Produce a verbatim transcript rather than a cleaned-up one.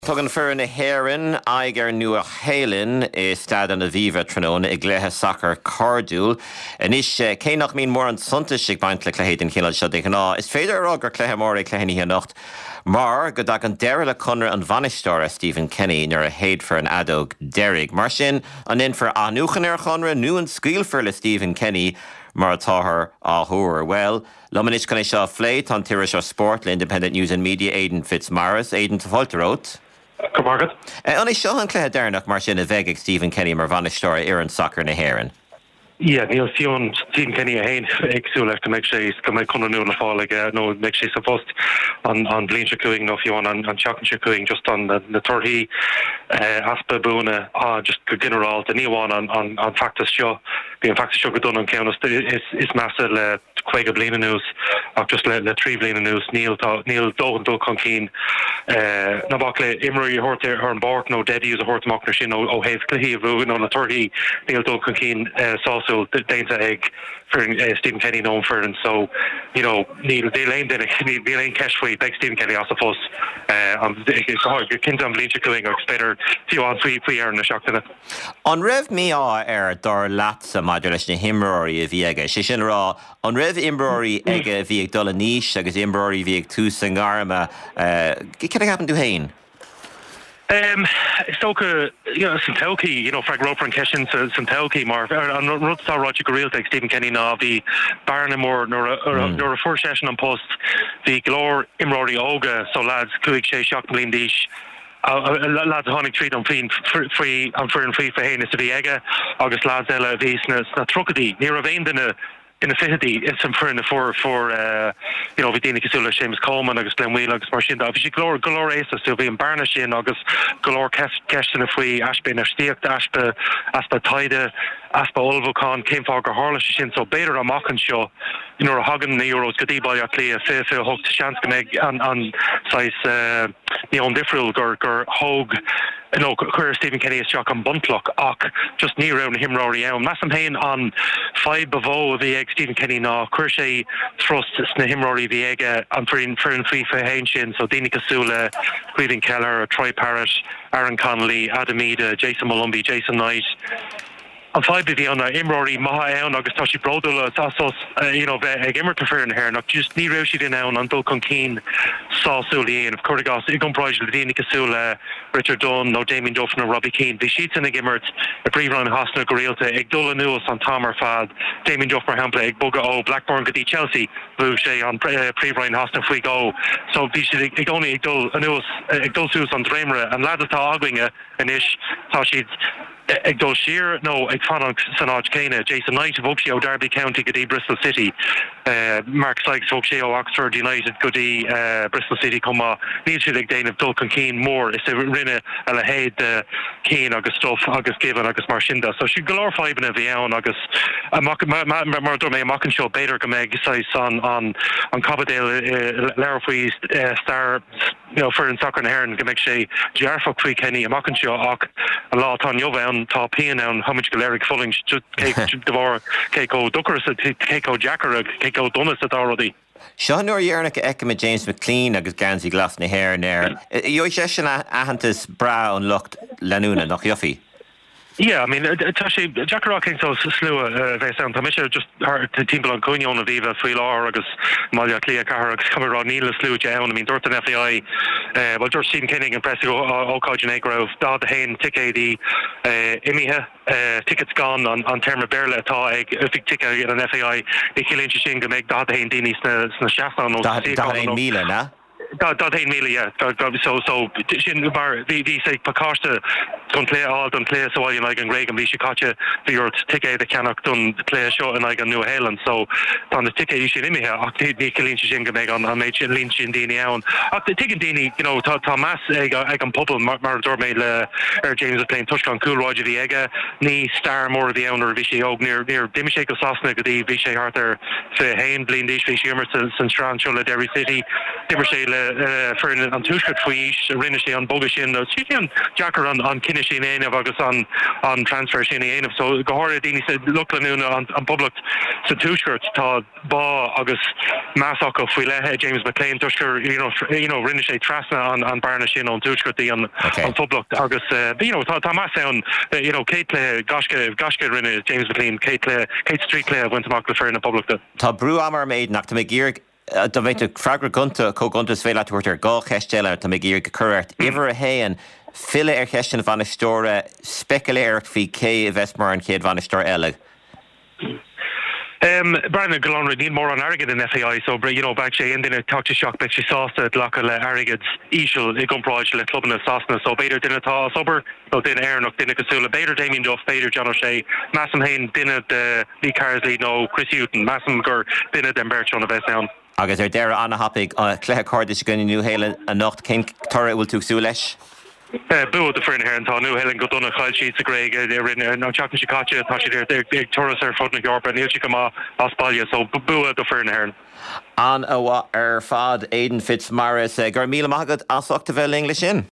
Tugan fear na Héireann, aigear nua Hélinn is stad an a bhíomh tróna i gléthe soccer cardúil. Anis cénach mín mór an suntas sig baint le cléhéad in chéile seo de gná. Is féidir rá gur cléthe mór é cléhanní hí nacht. Mar go dag an deire le conra an bhanistóir a Stephen Kenny nar a héad for an adóg derig. Mar sin an in for anúchan ar conra nu an scaoilfir le Stephen Kenny mar atáthair áthúir. Well, Lomanis can I seo fléit an tíire seo sport le Independent News and Media Aidan Fitzmaurice. Aidan to Folteroat. Good morning. An is seo an cléthe déirnach mar sin a bheith Stephen Kenny mar bhanistóir ar an soccer na Héireann. Yeah, Neil Sion, Stephen Kenny a hain exú le make sé go me kon nu na fá like no make sé suppost on on blin cooing no Fion on on chocolate cooing just on the the thirty uh aspa buna ah just go general the new one on on on factus show being factus show done on count is is massive le quaga blina news or just le le three blina news Neil Neil Dogan do conceen uh na bakle Imri hort there her board no daddy is a hort mock machine o o have clehi no na thirty Neil do conceen uh so So the Dane's egg for uh, Stephen Kenny known for, and so you know Neil they lane then they lane cash way like Stephen Kenny also suppose uh um it's hard your kids on bleach going or better if you want free free air in the shock to it. On rev me á ar dar latsa modulation na himróí a bhíige sé sin rá on rev imbróí ige bhíag dul a níos agus imbróí bhíag tú san garma uh can I happen to hain? Um, Stoke, you know, Santelki, you know, Frank Roper and Keshin, Santelki, Marv, and Rutsa Roger Goril, like Stephen Kenny, now the Barnamore, nor a first session on post, the Glor Imrory Oga, so lads, Kuik Shay, Shock, Blin Dish. Uh, lads honig treat on free free on free and free for Haynes to the Ega, August lads Ella Visnas, na Truckady, near a vein in a in a fifty, it's some for for for uh you know Vidina Casula, Seamus Coleman, August Glen Wheel, August Marshinda, obviously Glor Glor Asa, Sylvian Barnish in August Glor Keston if we Ashby Nerstiak, Ashba Aspa Tide, Aspa Ulvocon, came for Harlish Shin, so Bader a Mockin show, you know, Hagen the Euros, Gadiba Yaklia, Fair Fair Hook to Shanskameg and on size uh Neon Differil Gur Gur Hogue. No, Queer Stephen Kenny is shock on Buntlock, Och, just near around him, Rory Elm. That's some pain on five Bavo, the egg Stephen Kenny, no, Queershay Thrust, Snahim Rory, the egg, on Fern Fern Free for Hainshin, so Dini Casula, Cleveland Keller, Troy Parrott, Aaron Connolly, Adam Eda, Jason Malumbi, Jason Knight. On five B on Imrory, Maha Eon, August Toshi Brodula, Tassos, you know, a gamer prefer in here, not just Ni Roshi in on Dulcon Keen, Saul Sullian, of Cordigos, Egon Brigel, Dini Casula, Richard Dunn, no Damien Duffner, Robbie Keane, the sheets in the Gimmert, a pre run Hosna Gorilta, Egdula Newell on Tomer Fad, Damien Duffner Hample, Egboga O, Blackburn Gadi Chelsea, Boucher on pre run Hosna if we go. So Bishi Egoni Egdul Newell, Egdulsus on Dreamer, and Ladata Ogwinga, and Ish, Tashi's. Egdol Shear, no, Egfanok Sanaj Kana, Jason Knight of Oakshio, Derby County, Goody, Bristol City, uh, Mark Sykes, Oakshio, Oxford United, Goody, uh, Bristol City, Coma, Neil Shilig Dane of Dulcan Keen, Moore, it's a Rinna, Alahaid, uh, Keen, August Stuff, August Given, August Marshinda. So she galore five in a Vion, August, a Mardome, Mockin Show, Bader Gameg, size on, on, on Cobadale, uh, Larafwees, uh, Star, you know, for in soccer and Heron, Gameg Shay, Giarfok Free Kenny, a Mockin Show, Och, a lot on Yovan. Top P now how much Galeric Fulling Devor Keiko Duckers Keiko Jacker Keiko Donis at already. Sean or Yernick Ekema James McLean agus Gansy Glass na hair nair. Yo session ahantas bra on looked Lanuna noch Yuffie. Yeah, I mean, Tashi, Jack Rocking so slew a very sound. Tamisha just her team on Cunyon of Viva, Freelaw, August, Malia Clea Carrax, Cameron Neil, slew down. I mean, Dorton F A I, uh, well, George Stephen Kenning and Pressy O'Codge and Agrove, Dodd Hain, Ticket, the Imiha, tickets gone on, on Terma Berla, Ta, if you ticket an F A I, the Killing Shinga make Dodd Hain, Dini, Snashafan, Dodd Hain Milan, huh? Dad Hain Mili, yeah. So, so, Shin Bar, the say Pacosta, don't play all, don't play so I like and Greg and Bisha Kacha, the your ticket, the Canuck, don't play a show and I got New Helen. So, on the ticket, you should in me here, the Killing Shinga Meg on, on Mage Lynch in Dini Own. The ticket Dini, you know, Thomas, I can Pupple, Marador made, uh, James was playing Tushkan Cool, Roger Viega, Ni Star, more of the owner, Vishay Og, near, near Dimishako Sosna, the Vishay Arthur, Hain, Blind Dish, Vishay Emerson, Strand, Chola, Derry City, Dimmershay, uh, for an Tushkat Fuish, Rinnish on Bogishin, Chilean Jacker on, on Kinnish rinne sin éanamh agus an an transfer sin éanamh. So gohora daoine sa lulanúna an an public sa túisgurt tá bá agus measach go faoi lethe James McLean tuisgur you know you know rinne sé trasna an an barna sin an túisgurtaí an an public agus uh, you know tá tá meas an uh, you know Kate le gaske gaske rinne James McLean Kate le Kate Street le went amach le fer in a public. Tá brú amar méid nach tá mé gír do bhéit freigra gunta có gunta sfeile tuairtar gá cheisteilear tá mé gír go cuirt ihar a héan fille ar cheistin bhanistóra speculéirt fhí cé a bheitmar an céad bhanistóir eile. Um, Brian Galonra need more on Arrogate in F A I, so you know back she ended a talk to shock back she saw that local Arrogate's Ishel a gun project le club in the Sosna, so Bader didn't ta sober, no din air no din Casula, Bader Damien Duff, Bader John O'Shea, Massam Hain dinner the Lee Carsley, no Chris Houghton, Massam Gur dinner den Birch on the best down. Agus er dere anna hapig a cléthe cardis gunni New Helen a nacht cén torra bhfuil tú súil leis? Bu de frin her an tá New Helen go donna chail sheets a Greg rinne no Chuck Chicacha tá sé der ag toras ar fod na York an ilchi ma aspalja so bu de frin her. An a wa ar fad Aidan Fitzmaurice gur míle maigad asachta bheith English in.